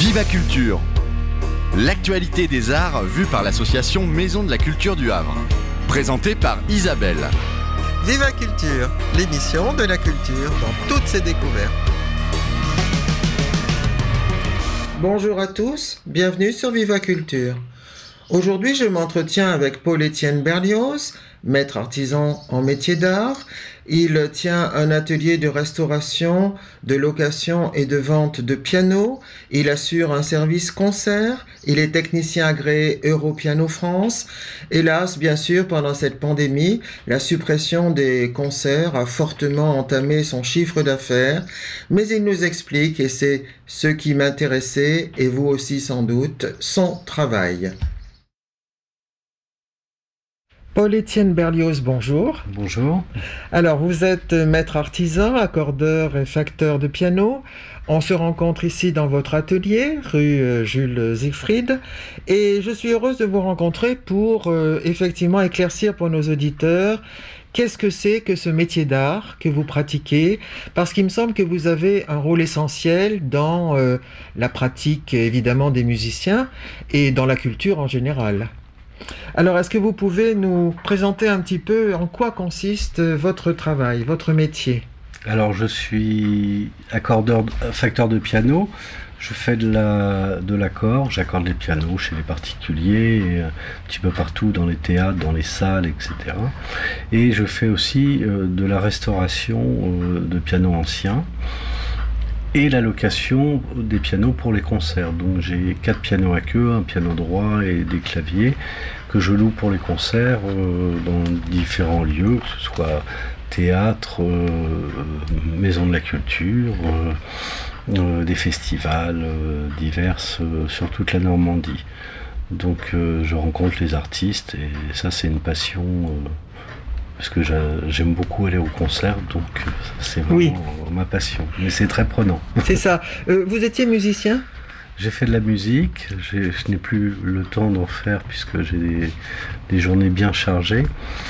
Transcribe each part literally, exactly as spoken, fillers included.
Viva Culture, l'actualité des arts vue par l'association Maison de la Culture du Havre. Présentée par Isabelle. Viva Culture, l'émission de la culture dans toutes ses découvertes. Bonjour à tous, bienvenue sur Viva Culture. Aujourd'hui, je m'entretiens avec Paul-Étienne Berlioz, maître artisan en métier d'art. Il tient un atelier de restauration, de location et de vente de pianos. Il assure un service concert. Il est technicien agréé Europiano France. Hélas, bien sûr, pendant cette pandémie, la suppression des concerts a fortement entamé son chiffre d'affaires. Mais il nous explique, et c'est ce qui m'intéressait, et vous aussi sans doute, son travail. Paul-Étienne Berlioz, bonjour. Bonjour. Alors, vous êtes maître artisan, accordeur et facteur de piano. On se rencontre ici dans votre atelier, rue Jules Siegfried. Et je suis heureuse de vous rencontrer pour euh, effectivement éclaircir pour nos auditeurs qu'est-ce que c'est que ce métier d'art que vous pratiquez. Parce qu'il me semble que vous avez un rôle essentiel dans euh, la pratique, évidemment, des musiciens et dans la culture en général. Alors, est-ce que vous pouvez nous présenter un petit peu en quoi consiste votre travail, votre métier ? Alors, je suis accordeur, facteur de piano. Je fais de, la, de l'accord, j'accorde les pianos chez les particuliers, et un petit peu partout dans les théâtres, dans les salles, et cetera. Et je fais aussi euh, de la restauration euh, de pianos anciens et la location des pianos pour les concerts. Donc j'ai quatre pianos à queue, un piano droit et des claviers que je loue pour les concerts euh, dans différents lieux, que ce soit théâtre, euh, maison de la culture, euh, euh, des festivals euh, divers euh, sur toute la Normandie. Donc euh, je rencontre les artistes et ça c'est une passion euh, parce que j'aime beaucoup aller au concert, donc c'est vraiment oui. ma passion. Mais c'est très prenant. C'est ça. Euh, vous étiez musicien ? J'ai fait de la musique. J'ai, je n'ai plus le temps d'en faire puisque j'ai des, des journées bien chargées.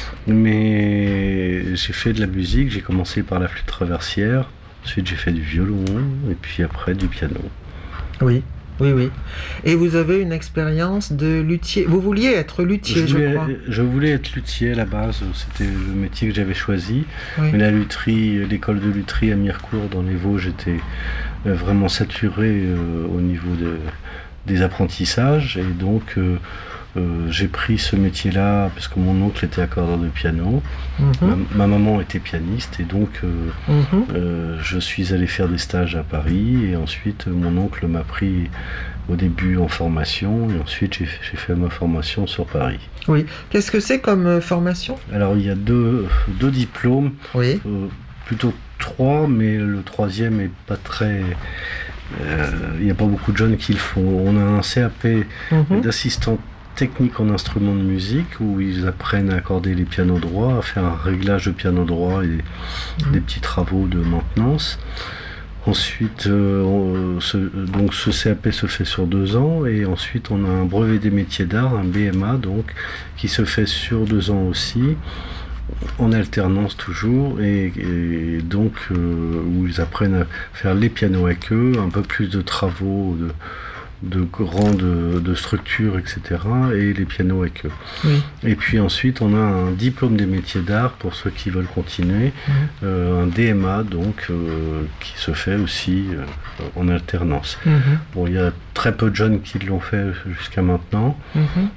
Mais j'ai fait de la musique. J'ai commencé par la flûte traversière. Ensuite, j'ai fait du violon et puis après du piano. Oui. Oui, oui. Et vous avez une expérience de luthier. Vous vouliez être luthier, je, voulais, je crois. Je voulais être luthier à la base. C'était le métier que j'avais choisi. Oui. Mais la lutherie, l'école de lutherie à Mirecourt dans les Vosges était vraiment saturée euh, au niveau de, des apprentissages. Et donc, euh, euh, j'ai pris ce métier-là parce que mon oncle était accordeur de piano. Mm-hmm. Ma, ma maman était pianiste. Et donc, euh, mm-hmm. euh, je suis allé faire des stages à Paris. Et ensuite, mon oncle m'a pris au début en formation. Et ensuite, j'ai, j'ai fait ma formation sur Paris. Oui. Qu'est-ce que c'est comme euh, formation ? Alors, il y a deux, deux diplômes. Oui. Euh, plutôt trois, mais le troisième est pas très... Euh, il n'y a pas beaucoup de jeunes qui le font. On a un C A P mm-hmm. d'assistant technique en instruments de musique où ils apprennent à accorder les pianos droits, à faire un réglage de piano droit et mmh. des petits travaux de maintenance. Ensuite, euh, on, ce, donc ce C A P se fait sur deux ans et ensuite on a un brevet des métiers d'art, un B M A donc, qui se fait sur deux ans aussi, en alternance toujours et, et donc euh, où ils apprennent à faire les pianos à queue, un peu plus de travaux, de de grandes de, de structures, et cetera, et les pianos à queue. Oui. Et puis ensuite, on a un diplôme des métiers d'art pour ceux qui veulent continuer, mmh. euh, un D M A donc euh, qui se fait aussi euh, en alternance. Mmh. Bon, il y a très peu de jeunes qui l'ont fait jusqu'à maintenant. Mmh.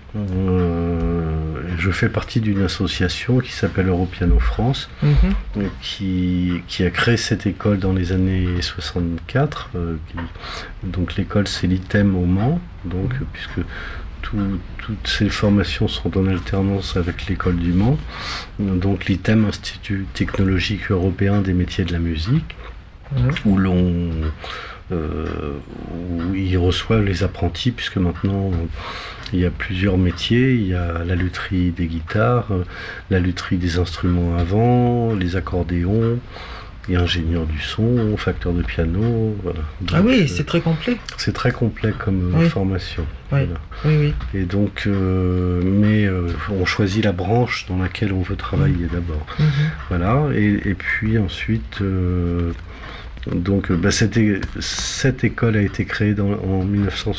Euh, je fais partie d'une association qui s'appelle Europiano France, mmh. qui, qui a créé cette école dans les années soixante-quatre. Euh, qui, donc l'école c'est l'I T E M au Mans, donc, mmh. puisque tout, toutes ces formations sont en alternance avec l'école du Mans. Donc l'I T E M, Institut technologique européen des métiers de la musique, mmh. où l'on... Euh, où ils reçoivent les apprentis, puisque maintenant il y a plusieurs métiers, il y a la lutherie des guitares, la lutherie des instruments à vent, les accordéons, et ingénieur du son, facteur de piano, voilà. Donc, ah oui, euh, c'est très complet. C'est très complet comme oui. formation. Oui. Voilà. Oui, oui. Et donc, euh, mais euh, on choisit la branche dans laquelle on veut travailler mmh. d'abord. Mmh. Voilà. Et, et puis ensuite, euh, Donc bah, cette, cette école a été créée dans, en dix-neuf cent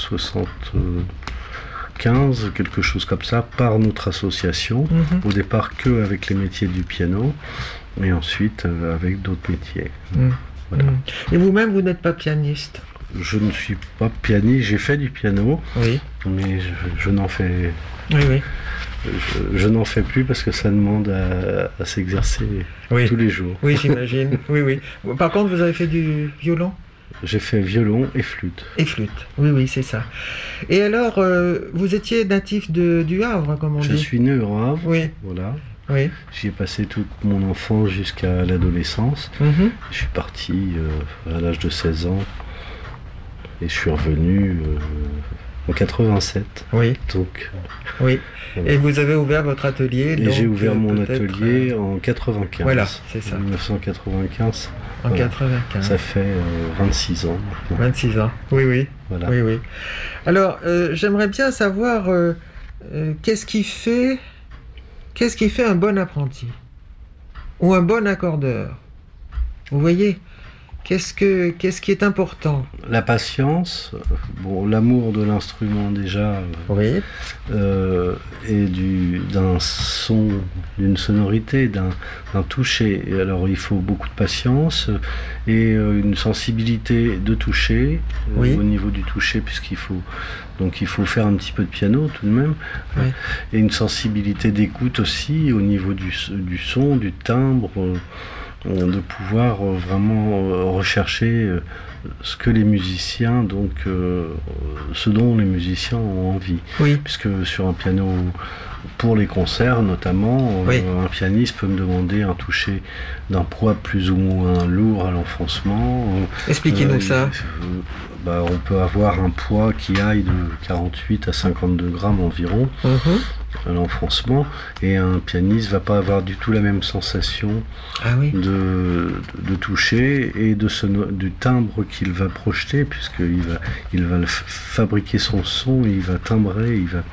soixante-quinze, quelque chose comme ça, par notre association. Mm-hmm. Au départ que avec les métiers du piano, et ensuite euh, avec d'autres métiers. Mm. Voilà. Mm. Et vous-même, vous n'êtes pas pianiste? Je ne suis pas pianiste, j'ai fait du piano, oui. mais je, je n'en fais... Oui, oui. Je, je n'en fais plus parce que ça demande à, à s'exercer oui. tous les jours. Oui, j'imagine. oui, oui. Par contre, vous avez fait du violon? J'ai fait violon et flûte. Et flûte, oui, oui, c'est ça. Et alors, euh, vous étiez natif de, du Havre, comme on je dit? Je suis né au Havre, oui. voilà. Oui. J'y ai passé toute mon enfance jusqu'à l'adolescence. Mm-hmm. Je suis parti euh, à l'âge de seize ans et je suis revenu euh, en quatre-vingt-sept. Oui. Donc, oui. Voilà. Et vous avez ouvert votre atelier. Et donc, j'ai ouvert euh, mon atelier euh... en quatre-vingt-quinze. Voilà, c'est ça. En dix-neuf cent quatre-vingt-quinze. En voilà. quatre-vingt-quinze. Ça fait euh, vingt-six ans. Maintenant. vingt-six ans, oui, oui. Voilà. Oui, oui. Alors, euh, j'aimerais bien savoir euh, euh, qu'est-ce qui fait... Qu'est-ce qui fait un bon apprenti ou un bon accordeur? Vous voyez, qu'est-ce que qu'est-ce qui est important? La patience, bon, l'amour de l'instrument déjà, oui. euh, et du d'un son, d'une sonorité, d'un, d'un toucher. Et alors il faut beaucoup de patience et euh, une sensibilité de toucher oui. euh, au niveau du toucher, puisqu'il faut donc il faut faire un petit peu de piano tout de même, oui. et une sensibilité d'écoute aussi au niveau du, du son, du timbre, euh, de pouvoir euh, vraiment euh, rechercher euh, ce que les musiciens, donc euh, ce dont les musiciens ont envie. Oui. Puisque sur un piano, pour les concerts notamment, oui. euh, un pianiste peut me demander un toucher d'un poids plus ou moins lourd à l'enfoncement. Expliquez-nous euh, ça. Euh, bah, on peut avoir un poids qui aille de quarante-huit à cinquante-deux grammes environ mm-hmm. à l'enfoncement, et un pianiste va pas avoir du tout la même sensation ah, oui. de, de toucher et de sono- du timbre qu'il va projeter, puisqu'il va, il va f- fabriquer son son, il va timbrer, il va...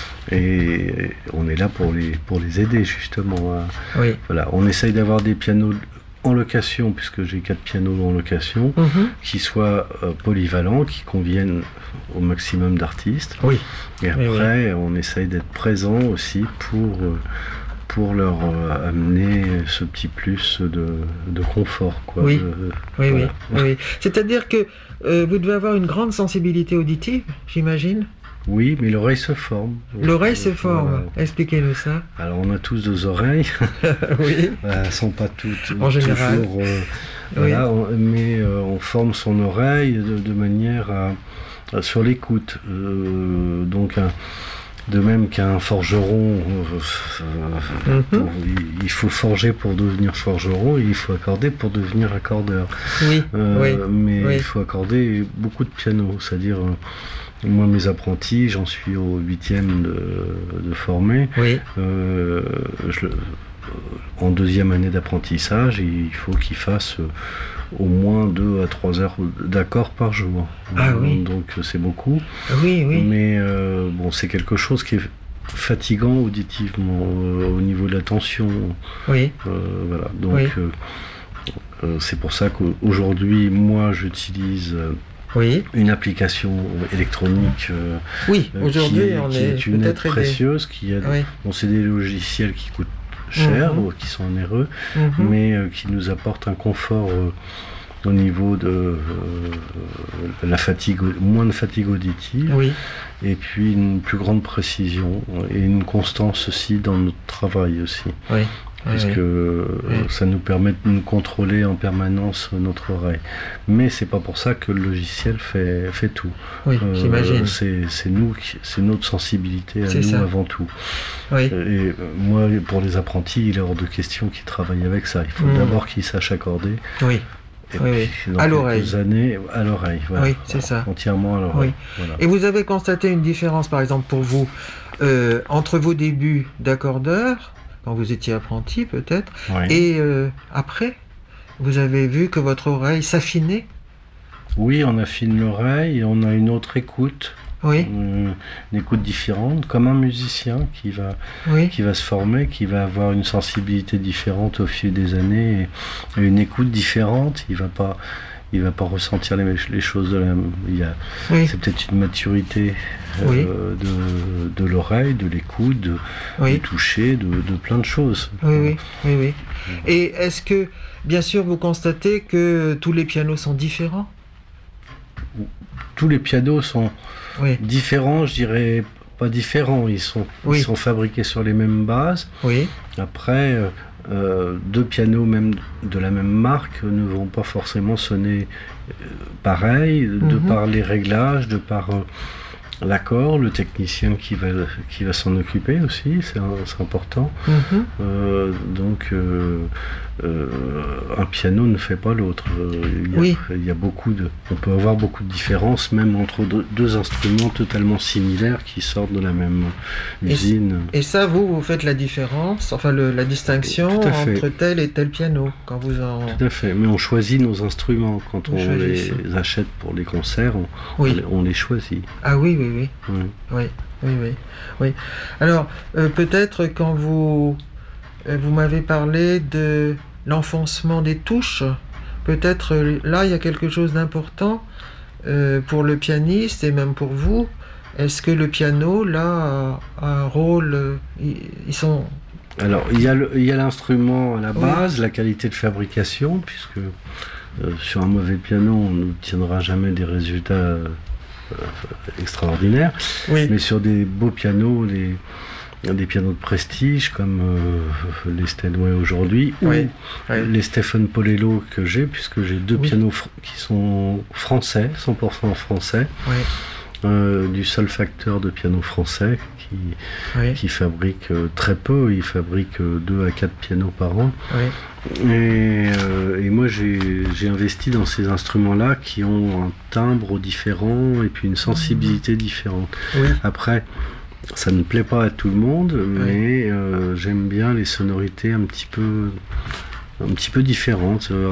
Et on est là pour les, pour les aider justement. À, oui. Voilà, on essaye d'avoir des pianos en location, puisque j'ai quatre pianos en location, mm-hmm. qui soient euh, polyvalents, qui conviennent au maximum d'artistes. Oui. Et après, oui, oui. on essaye d'être présent aussi pour, euh, pour leur euh, amener ce petit plus de, de confort. Quoi. Oui. De, oui, voilà. oui, oui. C'est-à-dire que euh, vous devez avoir une grande sensibilité auditive, j'imagine? Oui, mais l'oreille se forme. L'oreille se forme, voilà. Expliquez-nous ça. Alors on a tous deux oreilles. oui. Elles ne sont pas toutes en général. toujours... Euh, oui. Voilà, on, mais euh, on forme son oreille de, de manière à, à, sur l'écoute. Euh, donc un, de même qu'un forgeron, euh, mm-hmm. pour, il, il faut forger pour devenir forgeron, et il faut accorder pour devenir accordeur. Oui. Euh, oui. Mais oui. il faut accorder beaucoup de piano, c'est-à-dire... Euh, moi, mes apprentis, j'en suis au huitième de, de formé. Oui. Euh, je, en deuxième année d'apprentissage, il faut qu'ils fassent au moins deux à trois heures d'accords par jour. Ah euh, oui. Donc c'est beaucoup. Oui, oui. Mais euh, bon, c'est quelque chose qui est fatigant auditivement euh, au niveau de l'attention. Oui. Euh, voilà. Donc oui. euh, euh, c'est pour ça qu'aujourd'hui, moi, j'utilise oui. une application électronique euh, oui, aujourd'hui, qui est, on qui est, est une aide aidé. précieuse, qui a, oui. bon, c'est des logiciels qui coûtent cher, mm-hmm. qui sont onéreux, mm-hmm. mais euh, qui nous apportent un confort euh, au niveau de euh, la fatigue, moins de fatigue auditive, oui. et puis une plus grande précision et une constance aussi dans notre travail aussi. Oui. Puisque oui. ça nous permet de nous contrôler en permanence notre oreille. Mais c'est pas pour ça que le logiciel fait, fait tout. Oui, euh, j'imagine. C'est, c'est nous, c'est notre sensibilité à c'est nous ça. Avant tout. Oui. Et moi, pour les apprentis, il est hors de question qu'ils travaillent avec ça. Il faut mmh. d'abord qu'ils sachent accorder. Oui. Et oui, puis, dans à l'oreille. Années, à l'oreille. Voilà. Oui, c'est ça. Entièrement à l'oreille. Oui. Voilà. Et vous avez constaté une différence, par exemple, pour vous, euh, entre vos débuts d'accordeur, quand vous étiez apprenti peut-être, oui. et euh, après, vous avez vu que votre oreille s'affinait? Oui, on affine l'oreille et on a une autre écoute. Oui. Une, une écoute différente, comme un musicien qui va, oui. qui va se former, qui va avoir une sensibilité différente au fil des années, et une écoute différente. Il va pas, il va pas ressentir les, les choses de la. Il y a, oui. C'est peut-être une maturité euh, oui. de, de l'oreille, de l'écoute, de, oui. du toucher, de, de plein de choses. Oui, oui, oui, oui. Et est-ce que, bien sûr, vous constatez que tous les pianos sont différents ? Tous les pianos sont oui. différents, je dirais pas différents. Ils sont, oui. ils sont fabriqués sur les mêmes bases. Oui. Après. Euh, Euh, deux pianos même de la même marque ne vont pas forcément sonner euh, pareil, mm-hmm. de par les réglages, de par euh, l'accord, le technicien qui va, qui va s'en occuper aussi, c'est, c'est important. Mm-hmm. Euh, donc euh, euh, un piano ne fait pas l'autre. Il y a, oui. il y a beaucoup de, on peut avoir beaucoup de différences même entre deux, deux instruments totalement similaires qui sortent de la même usine. Et, et ça, vous, vous faites la différence, enfin le, la distinction entre tel et tel piano quand vous en... Tout à fait, mais on choisit nos instruments quand on, on les ça. achète pour les concerts, on, oui. on, les, on les choisit. Ah oui, oui, oui. Oui, oui, oui, oui. oui. Alors, euh, peut-être quand vous... Vous m'avez parlé de l'enfoncement des touches. Peut-être là, il y a quelque chose d'important euh, pour le pianiste et même pour vous. Est-ce que le piano, là, a un rôle... Ils sont... Alors, il y a, le, il y a l'instrument à la base, oui. la qualité de fabrication, puisque euh, sur un mauvais piano, on n'obtiendra jamais des résultats euh, extraordinaires. Oui. Mais sur des beaux pianos, les... des pianos de prestige comme euh, les Steinway aujourd'hui oui, ou oui. les Stephen Polello que j'ai, puisque j'ai deux oui. pianos fr- qui sont français, cent pour cent français, oui. euh, du seul facteur de piano français qui, oui. qui fabrique euh, très peu, il fabrique euh, deux à quatre pianos par an. Oui. Et, euh, et moi j'ai, j'ai investi dans ces instruments-là qui ont un timbre différent et puis une sensibilité différente. Oui. Après, ça ne plaît pas à tout le monde, mais oui. euh, j'aime bien les sonorités un petit peu, un petit peu différentes. Euh,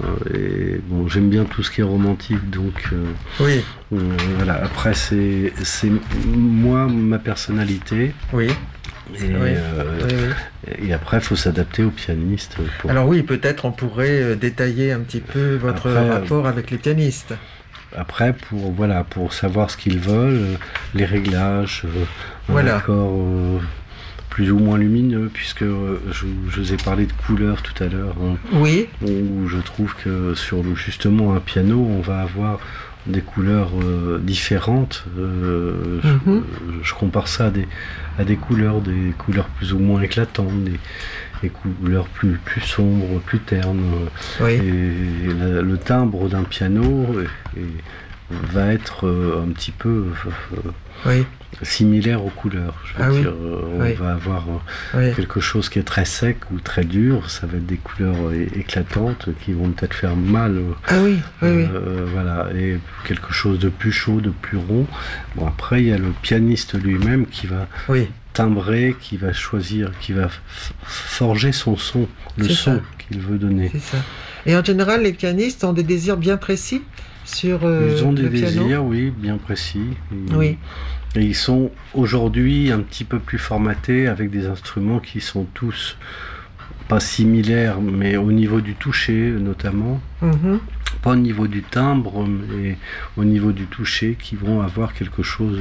et bon, j'aime bien tout ce qui est romantique, donc euh, oui. euh, voilà. Après, c'est, c'est moi, ma personnalité. Oui. Et, oui. Euh, oui, oui. et après, il faut s'adapter au pianiste. Pour... Alors oui, peut-être on pourrait détailler un petit peu votre après, rapport avec les pianistes. Après, pour, voilà, pour savoir ce qu'ils veulent, euh, les réglages, euh, voilà. un accord euh, plus ou moins lumineux, puisque euh, je, je vous ai parlé de couleurs tout à l'heure. Hein, oui. Où je trouve que sur le, justement un piano, on va avoir des couleurs euh, différentes. Euh, mm-hmm. je, je compare ça à des, à des couleurs, des couleurs plus ou moins éclatantes, des, des couleurs plus, plus sombres, plus ternes. Oui. Et la, le timbre d'un piano est, est, va être euh, un petit peu euh, oui. similaire aux couleurs. Je veux ah dire, oui. euh, on oui. va avoir euh, oui. quelque chose qui est très sec ou très dur. Ça va être des couleurs é- éclatantes qui vont peut-être faire mal. Ah oui, oui, euh, oui. Euh, voilà. Et quelque chose de plus chaud, de plus rond. Bon, après, il y a le pianiste lui-même qui va oui. timbrer, qui va choisir, qui va f- forger son son, le C'est son ça. qu'il veut donner. C'est ça. Et en général, les pianistes ont des désirs bien précis sur euh, Ils ont des le désirs, piano. oui, bien précis. Et, oui. Et ils sont aujourd'hui un petit peu plus formatés avec des instruments qui sont tous pas similaires, mais au niveau du toucher notamment. Mm-hmm. Pas au niveau du timbre, mais au niveau du toucher, qui vont avoir quelque chose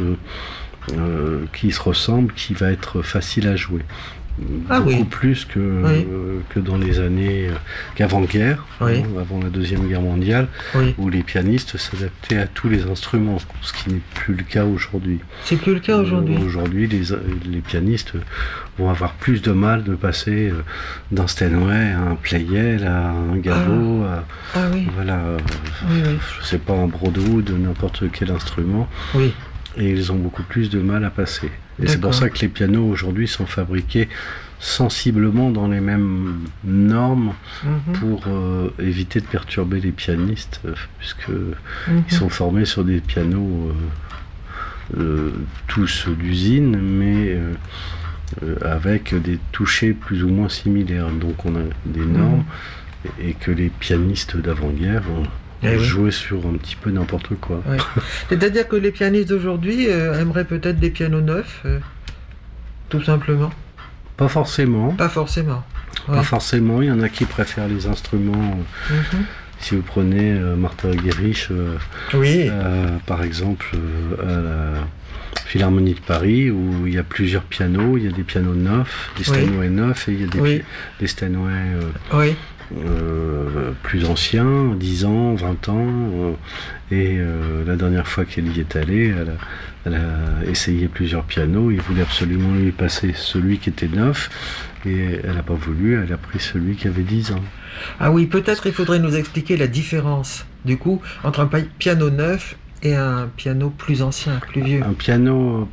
euh, qui se ressemble, qui va être facile à jouer. Ah, beaucoup oui. plus que, oui. euh, que dans les années euh, qu'avant-guerre, oui. hein, avant la Deuxième Guerre mondiale, oui. où les pianistes s'adaptaient à tous les instruments, ce qui n'est plus le cas aujourd'hui. C'est plus le cas aujourd'hui. Euh, aujourd'hui, les, les pianistes vont avoir plus de mal de passer euh, d'un Steinway à un Pleyel, à un Gaveau, ah. à ah, oui. voilà, euh, oui, oui. je sais pas, un Broadwood, n'importe quel instrument. Oui. Et ils ont beaucoup plus de mal à passer. Et D'accord. c'est pour ça que les pianos aujourd'hui sont fabriqués sensiblement dans les mêmes normes mm-hmm. pour euh, éviter de perturber les pianistes, euh, puisque mm-hmm. ils sont formés sur des pianos euh, euh, tous d'usine, mais euh, euh, avec des touchés plus ou moins similaires. Donc on a des normes mm-hmm. et, et que les pianistes d'avant-guerre ont Eh jouer oui. sur un petit peu n'importe quoi. Ouais. C'est-à-dire que les pianistes d'aujourd'hui euh, aimeraient peut-être des pianos neufs, euh, tout simplement. Pas forcément. Pas forcément. Ouais. Pas ouais. forcément. Il y en a qui préfèrent les instruments euh, mm-hmm. si vous prenez euh, Martha Argerich, euh, oui. euh, par exemple, euh, à la Philharmonie de Paris, où il y a plusieurs pianos, il y a des pianos neufs, des Steinway oui. neufs, et il y a des, oui. des Steinway euh, oui. euh, plus anciens, dix ans, vingt ans. Euh, et euh, la dernière fois qu'elle y est allée, elle a, elle a essayé plusieurs pianos. Il voulait absolument lui passer celui qui était neuf, et elle n'a pas voulu, elle a pris celui qui avait dix ans. Ah oui, peut-être il faudrait nous expliquer la différence, du coup, entre un piano neuf et un piano plus ancien, plus vieux. Un piano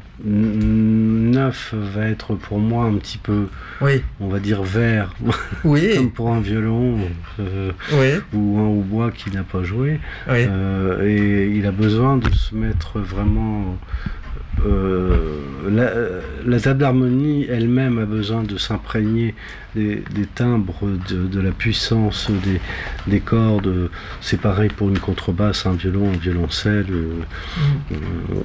neuf va être pour moi un petit peu, oui. on va dire vert, oui. comme pour un violon euh, oui. ou un hautbois qui n'a pas joué. Oui. Euh, et il a besoin de se mettre vraiment... Euh, la, la table d'harmonie elle-même a besoin de s'imprégner des, des timbres, de, de la puissance des, des cordes. C'est pareil pour une contrebasse, un violon, un violoncelle. Mm.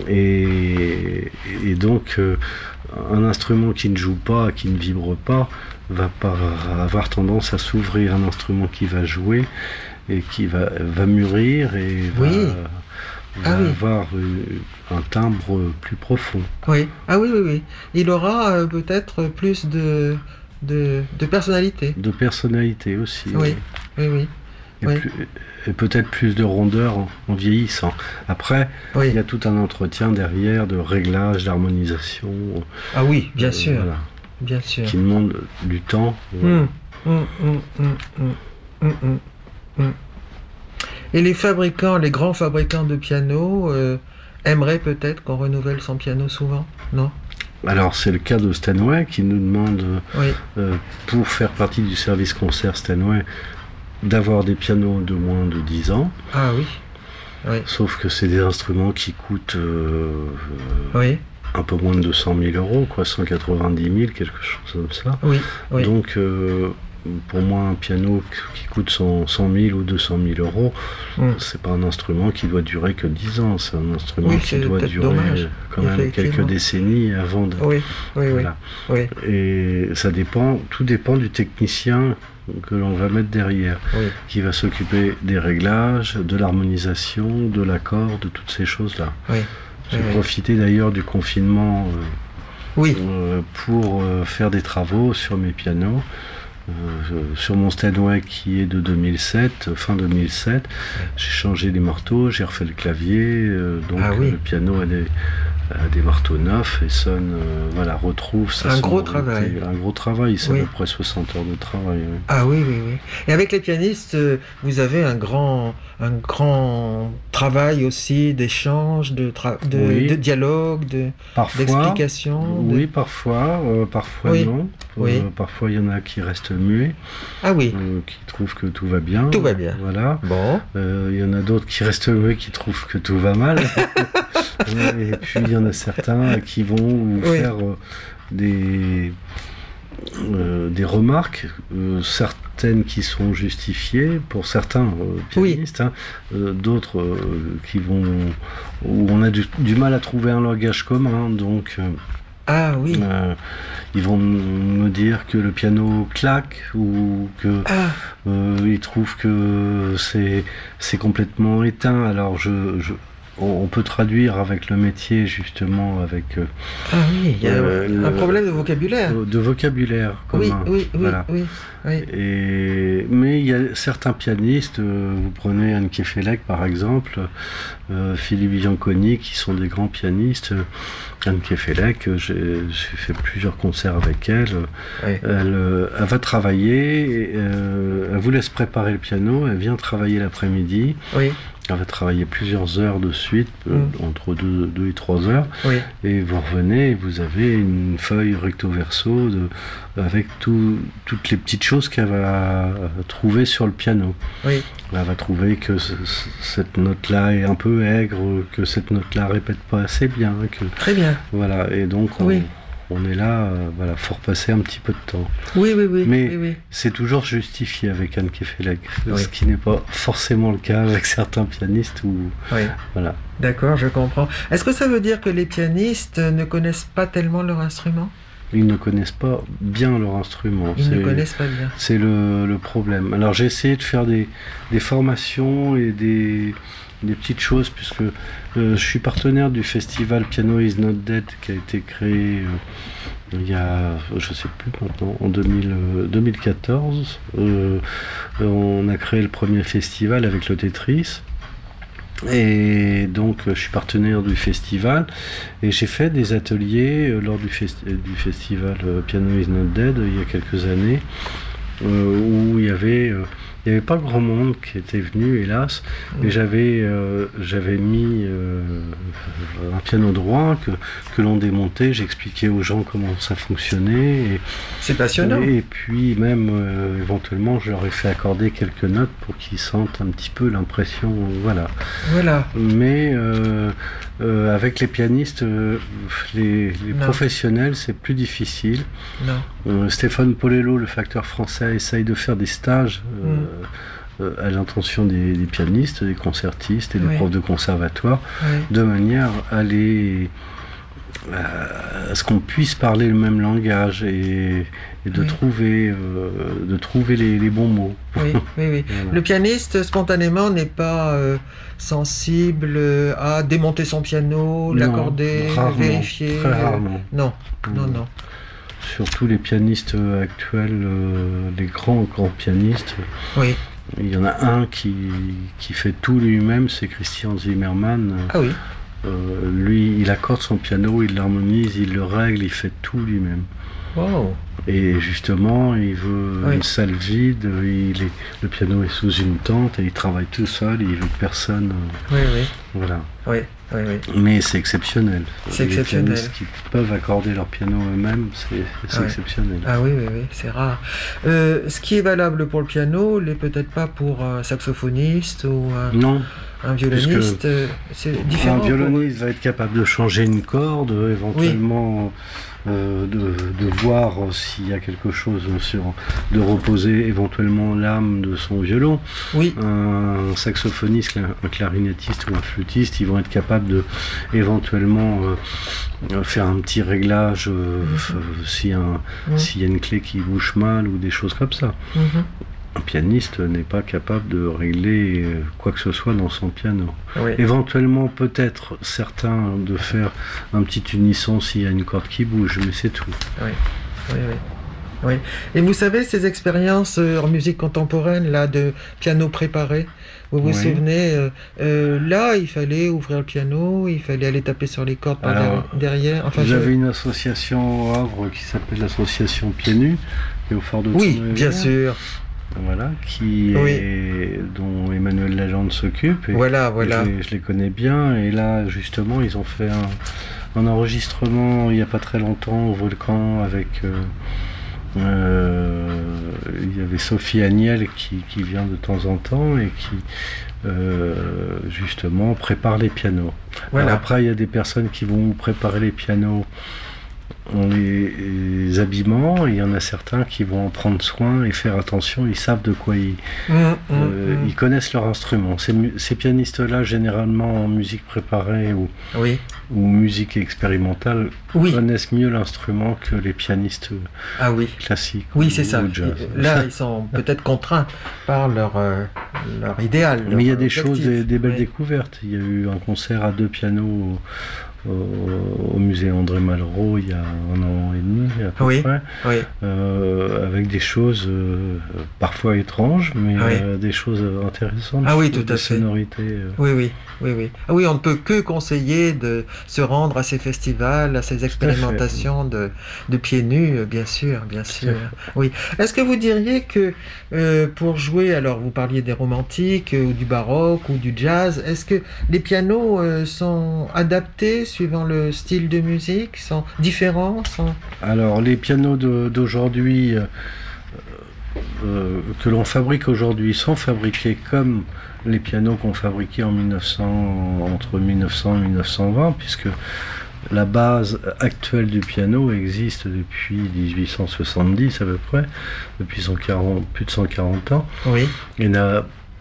Et, et donc, euh, un instrument qui ne joue pas, qui ne vibre pas, va pas avoir tendance à s'ouvrir. Un instrument qui va jouer et qui va, va mûrir et oui. va... Ah va oui. avoir un timbre plus profond. Oui, ah oui, oui, oui. Il aura euh, peut-être plus de, de, de personnalité. De personnalité aussi. Oui, oui, oui. Et, oui. Plus, et peut-être plus de rondeur en, en vieillissant. Après, oui. il y a tout un entretien derrière de réglage, d'harmonisation. Ah oui, bien euh, sûr. Voilà, bien sûr. Qui demande du temps. Voilà. Mmh, mmh, mmh, mmh, mmh, mmh. Et les fabricants, les grands fabricants de pianos euh, aimeraient peut-être qu'on renouvelle son piano souvent, non ? Alors c'est le cas de Steinway qui nous demande, oui. euh, pour faire partie du service concert Steinway, d'avoir des pianos de moins de dix ans. Ah oui. oui. Sauf que c'est des instruments qui coûtent euh, oui. un peu moins de deux cent mille euros, quoi, cent quatre-vingt-dix mille, quelque chose comme ça. Oui. oui. Donc euh, pour moi, un piano qui coûte cent mille ou deux cent mille euros, mm. c'est pas un instrument qui doit durer que dix ans, c'est un instrument oui, qui doit durer dommage, quand même quelques décennies avant de... Oui, oui, voilà. oui. Et ça dépend, tout dépend du technicien que l'on va mettre derrière, oui. qui va s'occuper des réglages, de l'harmonisation, de l'accord, de toutes ces choses-là. Oui. J'ai oui, profité oui. d'ailleurs du confinement euh, oui. euh, pour euh, faire des travaux sur mes pianos. Euh, sur mon Steinway qui est de deux mille sept, fin deux mille sept, ouais. j'ai changé les marteaux, j'ai refait le clavier, euh, donc ah, oui. le piano a des, a des marteaux neufs et sonne, euh, voilà, retrouve sa un gros travail. Un gros travail, c'est oui. à peu près soixante heures de travail. Oui. Ah oui, oui, oui. Et avec les pianistes, vous avez un grand, un grand travail aussi d'échange, de, tra- de, oui. de dialogue, de, parfois, d'explication. Oui, de... parfois, euh, parfois oui. non. Oui. Euh, parfois, il y en a qui restent muets. Ah oui. Euh, qui trouvent que tout va bien. Tout va bien. Voilà. Bon. Euh, il y en a d'autres qui restent muets, qui trouvent que tout va mal. Et puis, il y en a certains qui vont oui. faire euh, des, euh, des remarques, euh, certaines qui sont justifiées pour certains euh, pianistes, oui. hein, euh, d'autres euh, qui vont où on a du, du mal à trouver un langage commun. Donc. Euh, Ah oui. Euh, ils vont me dire que le piano claque ou que ah. euh, ils trouvent que c'est c'est complètement éteint. Alors je, je on, on peut traduire avec le métier justement avec. Euh, ah oui, il y a euh, un le, problème de vocabulaire. De vocabulaire commun. Oui, oui, oui, voilà. oui, oui. Et mais il y a certains pianistes. Euh, vous prenez Anne Kefelec par exemple, euh, Philippe Bianconi, qui sont des grands pianistes. Anne Kefelec, j'ai, j'ai fait plusieurs concerts avec elle. Oui. Elle, elle va travailler, euh, elle vous laisse préparer le piano, elle vient travailler l'après-midi. Oui. Elle va travailler plusieurs heures de suite, mm. euh, entre deux, deux et trois heures. Oui. Et vous revenez et vous avez une feuille recto-verso de, avec tout, toutes les petites choses qu'elle va trouver sur le piano. Oui. Elle va trouver que ce, cette note-là est un peu aigre, que cette note-là répète pas assez bien. Que, Très bien. Voilà, et donc on, oui. on est là, euh, voilà, faut repasser un petit peu de temps. Oui, oui, oui. Mais oui, oui. c'est toujours justifié avec Anne Kefelec, oui. ce qui n'est pas forcément le cas avec certains pianistes. Où, oui. Voilà. D'accord, je comprends. Est-ce que ça veut dire que les pianistes ne connaissent pas tellement leur instrument ? ils ne connaissent pas bien leur instrument. Ils c'est, ne connaissent pas bien. C'est le, le problème. Alors j'ai essayé de faire des, des formations et des, des petites choses, puisque euh, je suis partenaire du festival Piano is Not Dead qui a été créé euh, il y a, je ne sais plus maintenant, en deux mille, euh, deux mille quatorze. Euh, on a créé le premier festival avec le Tetris. Et donc je suis partenaire du festival et j'ai fait des ateliers euh, lors du, festi- du festival euh, Piano is Not Dead euh, il y a quelques années euh, où il y avait euh, il n'y avait pas grand monde qui était venu, hélas, mais j'avais, euh, j'avais mis euh, un piano droit que, que l'on démontait, j'expliquais aux gens comment ça fonctionnait. Et, c'est passionnant. Et, et puis même, euh, éventuellement, je leur ai fait accorder quelques notes pour qu'ils sentent un petit peu l'impression, voilà. Voilà. Mais euh, euh, avec les pianistes, euh, les, les professionnels, c'est plus difficile. Non. Euh, Stéphane Polello, le facteur français, essaye de faire des stages euh, mm. euh, à l'intention des, des pianistes, des concertistes et des oui. profs de conservatoire, oui. de manière à les à ce qu'on puisse parler le même langage et, et de, oui. trouver, euh, de trouver les, les bons mots. Oui, oui, oui. Voilà. Le pianiste, spontanément, n'est pas euh, sensible à démonter son piano, non, l'accorder, rarement, vérifier. Très rarement. Non, non, non. Surtout les pianistes actuels, euh, les grands, grands pianistes. Oui. Il y en a un qui, qui fait tout lui-même, c'est Christian Zimmermann. Ah oui. Euh, lui, il accorde son piano, il l'harmonise, il le règle, il fait tout lui-même. Wow. Et justement, il veut oui. une salle vide, il est, le piano est sous une tente et il travaille tout seul, il veut que personne. Oui, oui. Voilà. Oui, oui, oui. Mais c'est exceptionnel. C'est les exceptionnel. Les pianistes qui peuvent accorder leur piano eux-mêmes, c'est, c'est oui. exceptionnel. Ah oui, oui, oui, c'est rare. Euh, ce qui est valable pour le piano l'est peut-être pas pour un saxophoniste ou un, non. un violoniste. Euh, c'est différent. Un violoniste pour... va être capable de changer une corde, éventuellement. Oui. Euh, de, de voir s'il y a quelque chose sur, de reposer éventuellement l'âme de son violon. Oui. Un saxophoniste, un clarinettiste ou un flûtiste, ils vont être capables de éventuellement euh, faire un petit réglage euh, mm-hmm. euh, si un, mm-hmm. s'il y a une clé qui bouge mal ou des choses comme ça. Mm-hmm. Un pianiste n'est pas capable de régler quoi que ce soit dans son piano. Oui. Éventuellement, peut-être certains de faire un petit unisson s'il y a une corde qui bouge, mais c'est tout. Oui, oui, oui. oui. Et vous savez, ces expériences en musique contemporaine, là, de piano préparé, vous vous oui. souvenez, euh, euh, là, il fallait ouvrir le piano, il fallait aller taper sur les cordes par Alors, derrière. Enfin, vous je... avez une association au Havre qui s'appelle l'association Pieds Nus, et au Fort de Oui, Tournai, bien sûr. Voilà, qui oui. est, dont Emmanuel Lagende s'occupe. Et voilà, voilà. Je les, je les connais bien. Et là, justement, ils ont fait un, un enregistrement il n'y a pas très longtemps au Volcan avec. Euh, euh, il y avait Sophie Agnel qui, qui vient de temps en temps et qui. Euh, justement prépare les pianos. Voilà. Alors après, il y a des personnes qui vont préparer les pianos en les, les habillements, et il y en a certains qui vont en prendre soin et faire attention, ils savent de quoi ils... Mmh, euh, mmh. Ils connaissent leur instrument. Ces, ces pianistes-là, généralement en musique préparée ou, oui. ou musique expérimentale, oui. connaissent mieux l'instrument que les pianistes ah, oui. classiques. Oui, c'est ça. Là, ils sont peut-être contraints par leur, euh, leur idéal. Mais il y a des objectif. choses, des, des belles oui. découvertes. Il y a eu un concert à deux pianos au, au musée André Malraux il y a un an et demi à peu oui, près, oui. Euh, avec des choses euh, parfois étranges, mais oui. euh, des choses intéressantes. Ah oui, tout à fait. Sonorités. Euh. Oui, oui, oui, oui. Ah oui, on ne peut que conseiller de se rendre à ces festivals, à ces expérimentations de, de pieds nus, bien sûr, bien sûr. Oui. Est-ce que vous diriez que euh, pour jouer, alors vous parliez des romantiques euh, ou du baroque ou du jazz, est-ce que les pianos euh, sont adaptés suivant le style de musique, sont différents sont... Alors, les pianos de, d'aujourd'hui, euh, euh, que l'on fabrique aujourd'hui, sont fabriqués comme les pianos qu'on fabriquait en mille neuf cents, entre mille neuf cents et mille neuf cent vingt, puisque la base actuelle du piano existe depuis dix-huit cent soixante-dix à peu près, depuis cent quarante, plus de cent quarante ans, oui. et n'a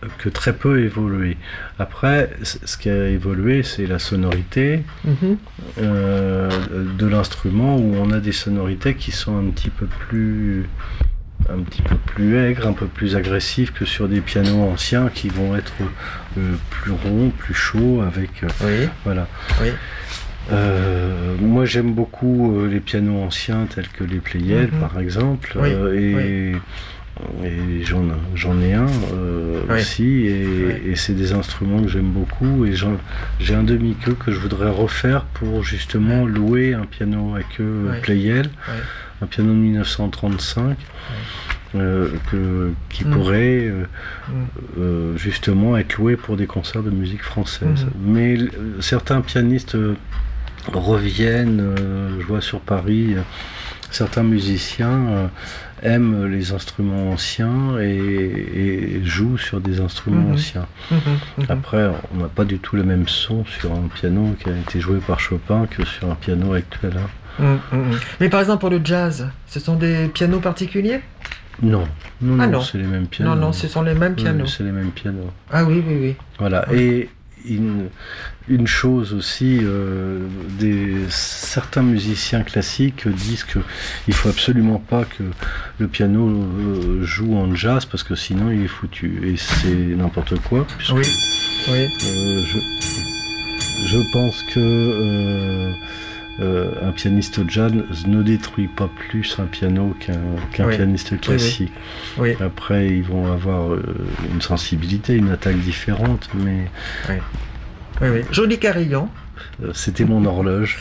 que très peu évolué. Après, ce qui a évolué, c'est la sonorité mm-hmm. euh, de l'instrument, où on a des sonorités qui sont un petit peu plus, un petit peu plus aigres, un peu plus agressives que sur des pianos anciens qui vont être euh, plus ronds, plus chauds, avec euh, oui. voilà. Oui. Euh, moi, j'aime beaucoup euh, les pianos anciens tels que les Pleyel, mm-hmm. par exemple, oui. euh, et oui. Et j'en, j'en ai un euh, oui. aussi, et, oui. et c'est des instruments que j'aime beaucoup, et j'en, j'ai un demi-queue que je voudrais refaire pour justement oui. louer un piano à queue oui. Pleyel, oui. un piano de dix-neuf cent trente-cinq, oui. euh, que, qui mmh. pourrait euh, mmh. euh, justement être loué pour des concerts de musique française. Mmh. Mais euh, certains pianistes euh, reviennent, euh, je vois sur Paris, euh, certains musiciens euh, aiment les instruments anciens et, et jouent sur des instruments mmh. anciens. Mmh. Mmh. Après, on n'a pas du tout le même son sur un piano qui a été joué par Chopin que sur un piano actuel. Hein. Mmh. Mmh. Mais par exemple, pour le jazz, ce sont des pianos particuliers ? Non, non, ah non, non, c'est les mêmes pianos. Non, non, ce sont les mêmes pianos. Oui, c'est les mêmes pianos. Ah oui, oui, oui. Voilà, oui. Et une, une chose aussi, euh, des, certains musiciens classiques disent qu'il ne faut absolument pas que le piano euh, joue en jazz parce que sinon il est foutu. Et c'est n'importe quoi. Puisque, oui, oui. Euh, je, je pense que euh, euh, un pianiste jazz ne détruit pas plus un piano qu'un, qu'un oui. pianiste classique. Oui, oui. Après, ils vont avoir euh, une sensibilité, une attaque différente, mais... Oui, oui, oui. Joli carillon. C'était mon horloge.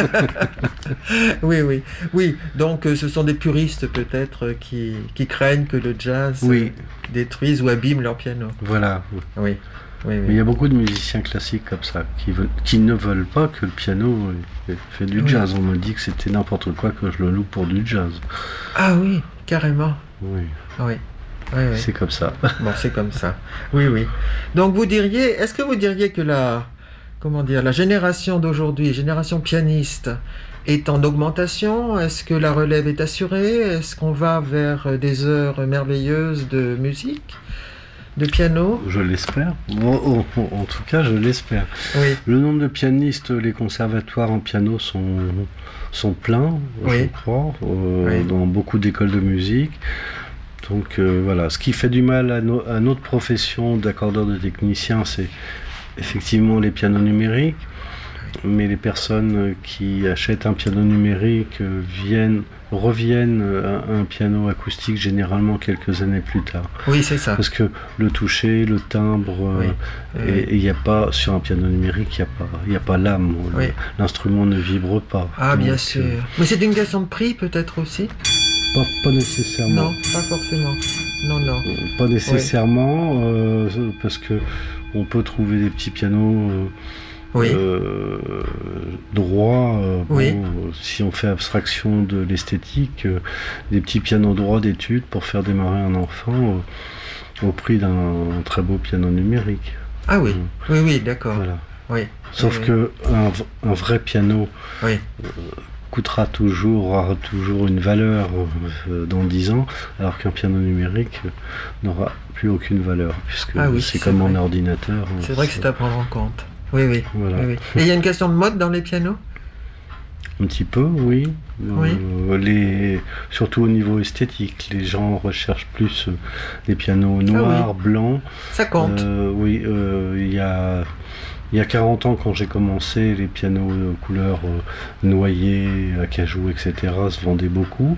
oui, oui. Oui, donc euh, ce sont des puristes peut-être qui, qui craignent que le jazz oui. euh, détruise ou abîme leur piano. Voilà. Oui. Oui, oui. Mais il y a beaucoup de musiciens classiques comme ça, qui, veulent, qui ne veulent pas que le piano fait du jazz. Oui. On me dit que c'était n'importe quoi que je le loue pour du jazz. Ah oui, carrément. Oui. Oui. Oui, oui. C'est comme ça. Bon, c'est comme ça. Oui, oui. Donc vous diriez, est-ce que vous diriez que la, comment dire, la génération d'aujourd'hui, génération pianiste, est en augmentation ? Est-ce que la relève est assurée ? Est-ce qu'on va vers des heures merveilleuses de musique ? De piano ? Je l'espère. En, en, en tout cas, je l'espère. Oui. Le nombre de pianistes, les conservatoires en piano sont, sont pleins, oui. je crois, euh, oui. dans beaucoup d'écoles de musique. Donc euh, voilà, ce qui fait du mal à, no, à notre profession d'accordeur de technicien, c'est effectivement les pianos numériques. Mais les personnes qui achètent un piano numérique viennent, reviennent à un piano acoustique généralement quelques années plus tard. Oui, c'est ça. Parce que le toucher, le timbre, oui. euh, et il n'y a pas, sur un piano numérique, il n'y a pas, il n'y a pas l'âme. Oui. L'instrument ne vibre pas. Ah, donc, bien sûr. Euh... Mais c'est une question de prix peut-être aussi ? Pas, pas nécessairement. Non, pas forcément. Non, non. Pas nécessairement, oui. euh, parce que on peut trouver des petits pianos... Euh, Oui. Euh, droit, euh, oui. bon, si on fait abstraction de l'esthétique, euh, des petits pianos droits d'études pour faire démarrer un enfant euh, au prix d'un très beau piano numérique. Ah oui, euh, oui, oui, d'accord. Voilà. Oui. Sauf oui. que un, un vrai piano oui. euh, coûtera toujours, aura toujours une valeur euh, dans dix ans, alors qu'un piano numérique euh, n'aura plus aucune valeur, puisque ah oui, c'est, c'est comme vrai. un ordinateur. C'est vrai que c'est à prendre en compte. Oui, oui. Voilà. oui, oui. Et il y a une question de mode dans les pianos ? Un petit peu, oui. oui. Euh, les... Surtout au niveau esthétique, les gens recherchent plus euh, des pianos noirs, ah oui. blancs. Ça compte. Euh, oui, euh, il y a... Il y a quarante ans, quand j'ai commencé, les pianos de couleur euh, noyer, acajou, et cetera se vendaient beaucoup.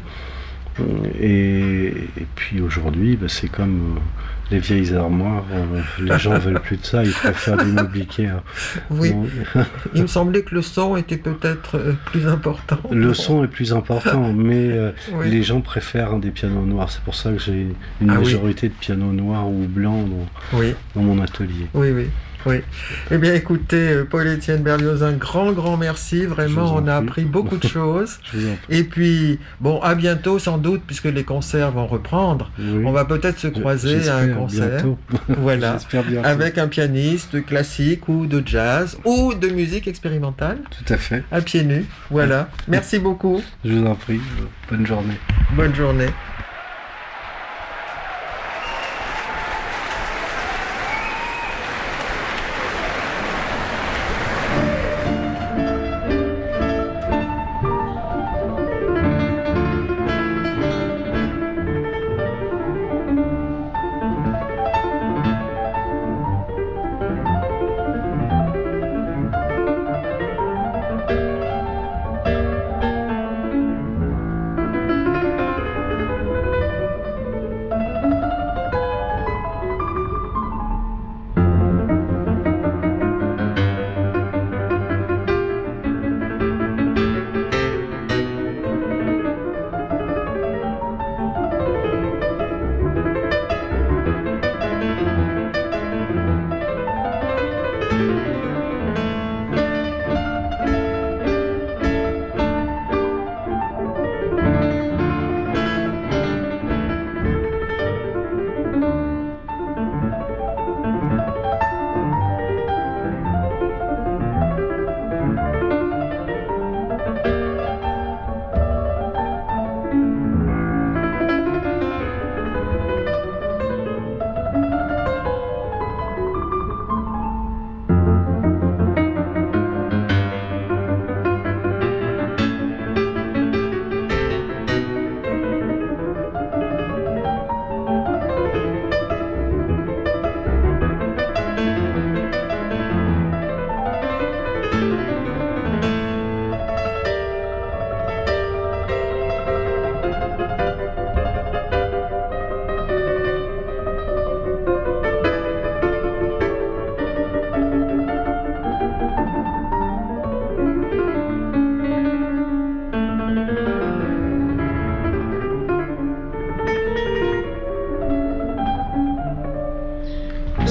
Et, et puis aujourd'hui, bah, c'est comme euh, les vieilles armoires, euh, les gens veulent plus de ça, ils préfèrent du mobilier. Hein. Oui, il me semblait que le son était peut-être euh, plus important. Le son est plus important, mais euh, oui. les gens préfèrent hein, des pianos noirs. C'est pour ça que j'ai une ah, majorité oui. de pianos noirs ou blancs dans, oui. dans mon atelier. Oui, oui. Oui. Eh bien, écoutez, Paul-Étienne Berlioz, un grand, grand merci. Vraiment, on a appris beaucoup de choses. Et puis, bon, à bientôt, sans doute, puisque les concerts vont reprendre. Oui. On va peut-être se croiser J'espère à un concert. Voilà. J'espère bientôt. Avec un pianiste classique ou de jazz ou de musique expérimentale. Tout à fait. À pieds nus. Voilà. Merci beaucoup. Je vous en prie. Bonne journée. Bonne journée.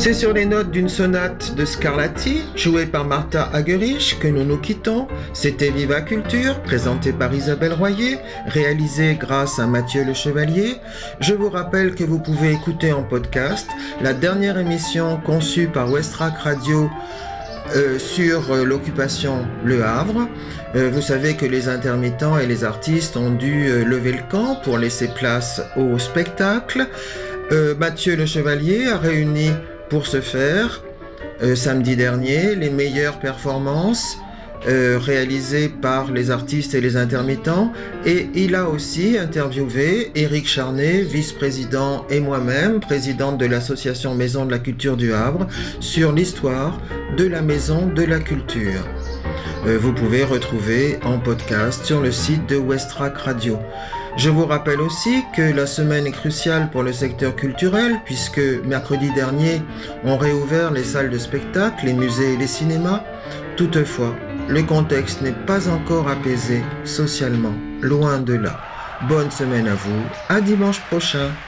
C'est sur les notes d'une sonate de Scarlatti, jouée par Martha Argerich, que nous nous quittons. C'était Viva Culture, présenté par Isabelle Royer, réalisé grâce à Mathieu Le Chevalier. Je vous rappelle que vous pouvez écouter en podcast la dernière émission conçue par Westrack Radio euh, sur euh, l'occupation Le Havre. Euh, vous savez que les intermittents et les artistes ont dû euh, lever le camp pour laisser place au spectacle. Euh, Mathieu Le Chevalier a réuni pour ce faire, euh, samedi dernier, les meilleures performances euh, réalisées par les artistes et les intermittents, et il a aussi interviewé Éric Charnet, vice-président, et moi-même, présidente de l'association Maison de la Culture du Havre, sur l'histoire de la Maison de la Culture. Euh, vous pouvez retrouver en podcast sur le site de Westrack Radio. Je vous rappelle aussi que la semaine est cruciale pour le secteur culturel puisque mercredi dernier, on réouvert les salles de spectacle, les musées et les cinémas. Toutefois, le contexte n'est pas encore apaisé socialement, loin de là. Bonne semaine à vous, à dimanche prochain.